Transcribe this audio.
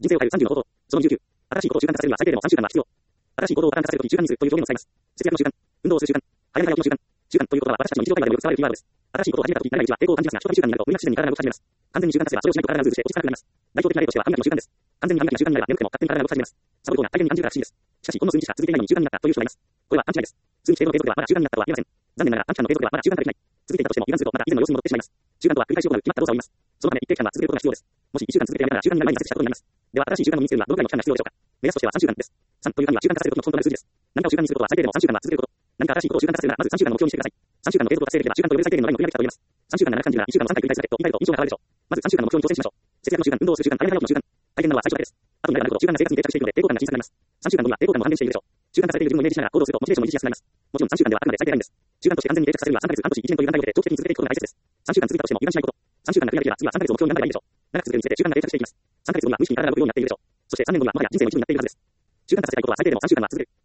人生を変える30の行動。その29。新しいことを習慣化させるには最低でも3週間は必要。新しい行動を習慣化させるとき習慣日数という表現を使います。節約の習慣、運動をする習慣、早寝早起きの習慣。習慣ということは私たちの日常会話でよく使われるキーワードです。新しいことを始めたとき、慣れないうちは抵抗を感じますが、初期の習慣になると無理なく自然に体が動き始めます。完全に習慣化すればそれをしないと体がズルして落ち着かなくなります。代表的な例としては歯磨きの習慣です。完全に歯磨きの習慣になれば眠くても勝手に体が動き始めます。サボる方が大変に感じるから不思議です。しかし、ほんの数日しか続けていないのに習慣になったという人がいます。これはアンチライです。数日程度の継続ではまだ習慣になったとは言えません。残念ながら短期間の継続ではまだ習慣化できない。続けていたとしても油断するとまた以前の様子に戻ってしまいます。習慣とは繰り返し行う決まった動作を言います。そのため一定期間は続けることが必要です。もし1週間続けてやめたら習慣になる前に挫折したことになります。では新しい習慣の身につけるにはどのくらいの期間が必要でしょうか。目安としては3週間です。3という単位は習慣化させるときの基本となる数字です。何かを習慣にすることは最低でも3週間は続けること。何か新しいことを習慣化させるならまず3週間の目標にしてください。3週間の継続を達成できれば習慣と呼べる最低限のラインをクリアできたと言えます。3週間が長く感じるなら1週間を3回繰り返すだけと言い換えると印象が変わるでしょう。まず3週間の目標に挑戦しましょう。節約の習慣、運動をする習慣、早寝早起きの習慣。大変なのは最初だけです。後になればなるほど習慣が生活に定着していくので抵抗感が小さくなります。3週間後には抵抗感も半減しているでしょう。習慣化されている自分をイメージしながら行動するとモチベーションも維持しやすくなります。もちろん3週間ではあくまで最低ラインです。習慣として完全に定着させるには3ヶ月、半年、1年という段階で長期的に続けていくことが大切です。3週間続いたとしても油断しないこと。3週間がクリアできれば次は3ヶ月を目標に頑張ればいいでしょう。長く続けるにつれて習慣が定着していきます。3ヶ月後には無意識に体が動くようになっているでしょう。そして3年後にはもはや人生も一部になっているはずです。習慣化させたいことは最低でも3週間は続ける。